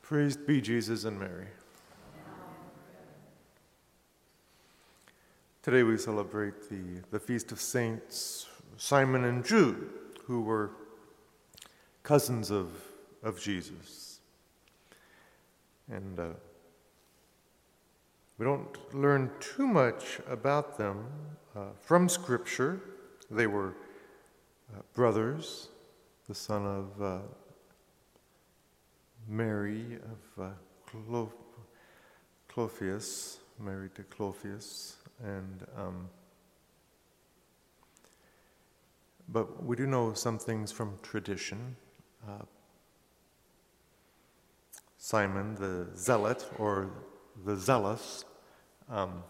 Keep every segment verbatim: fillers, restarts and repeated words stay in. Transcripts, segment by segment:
Praised be Jesus and Mary. Today we celebrate the, the feast of Saints Simon and Jude, who were cousins of, of Jesus. And uh, we don't learn too much about them uh, from Scripture. They were uh, brothers, the son of uh, Mary of uh, Clo- Clophas, married to Clophas, and um, but we do know some things from tradition. Uh, Simon the Zealot, or the Zealous, um,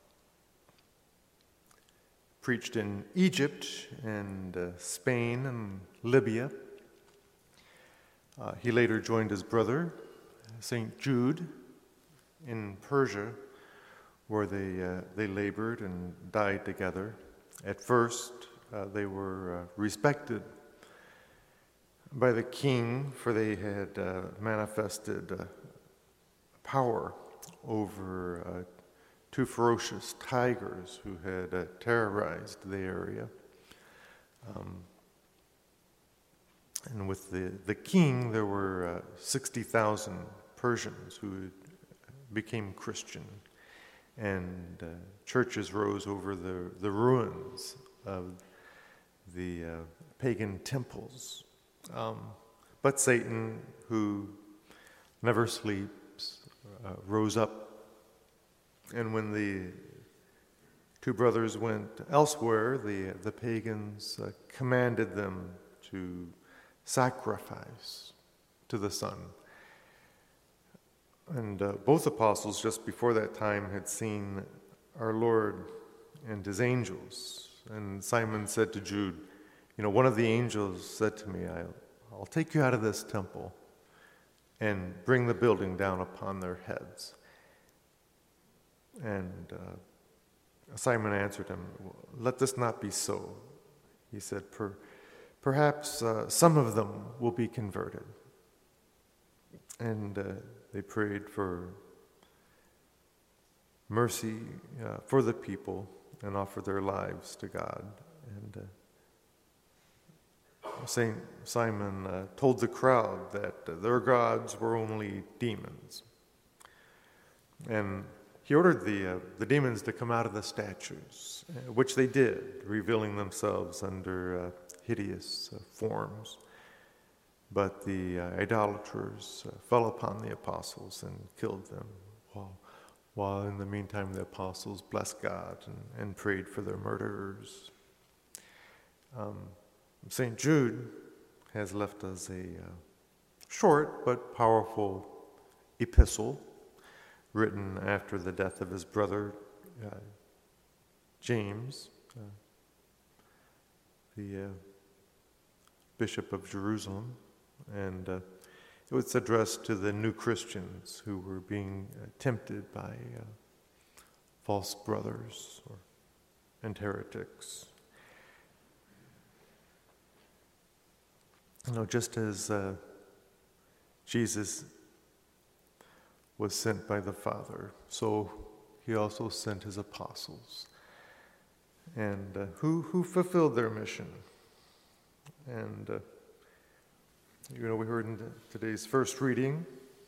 preached in Egypt and uh, Spain and Libya. Uh, he later joined his brother, Saint Jude, in Persia, where they uh, they labored and died together. At first, uh, they were uh, respected by the king, for they had uh, manifested uh, power over uh, two ferocious tigers who had uh, terrorized the area. Um, and with the, the king, there were uh, sixty thousand Persians who became Christian. And uh, churches rose over the, the ruins of the uh, pagan temples. Um, but Satan, who never sleeps, uh, rose up. And when the two brothers went elsewhere, the, the pagans uh, commanded them to sacrifice to the sun. And uh, both apostles, just before that time, had seen our Lord and his angels. And Simon said to Jude, you know, one of the angels said to me, I'll, I'll take you out of this temple and bring the building down upon their heads. And uh, Simon answered him, let this not be so. He said, per, perhaps uh, some of them will be converted. And uh, they prayed for mercy uh, for the people and offered their lives to God. And uh, Saint Simon uh, told the crowd that uh, their gods were only demons. And he ordered the, uh, the demons to come out of the statues, uh, which they did, revealing themselves under uh, hideous uh, forms. But the uh, idolaters uh, fell upon the apostles and killed them, while, while in the meantime the apostles blessed God and, and prayed for their murderers. Um, Saint Jude has left us a uh, short but powerful epistle written after the death of his brother uh, James, uh, the uh, Bishop of Jerusalem. And uh, it was addressed to the new Christians who were being uh, tempted by uh, false brothers or, and heretics. You know, just as uh, Jesus was sent by the Father, so he also sent his apostles, and uh, who who fulfilled their mission. And uh, You know, we heard in today's first reading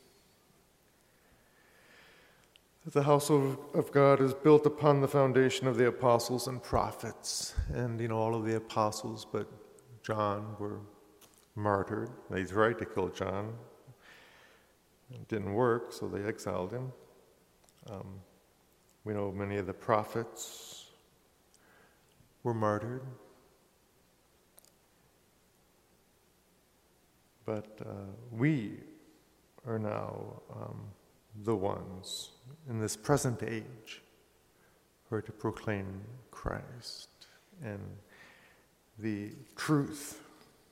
that the house of, of God is built upon the foundation of the apostles and prophets. And, you know, all of the apostles but John were martyred. They tried to kill John. It didn't work, so they exiled him. Um, we know many of the prophets were martyred. But uh, we are now um, the ones in this present age who are to proclaim Christ and the truth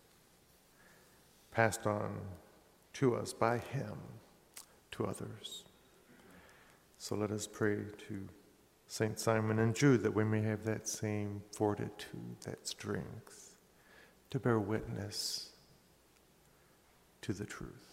passed on to us by him to others. So let us pray to Saint Simon and Jude that we may have that same fortitude, that strength to bear witness to the truth.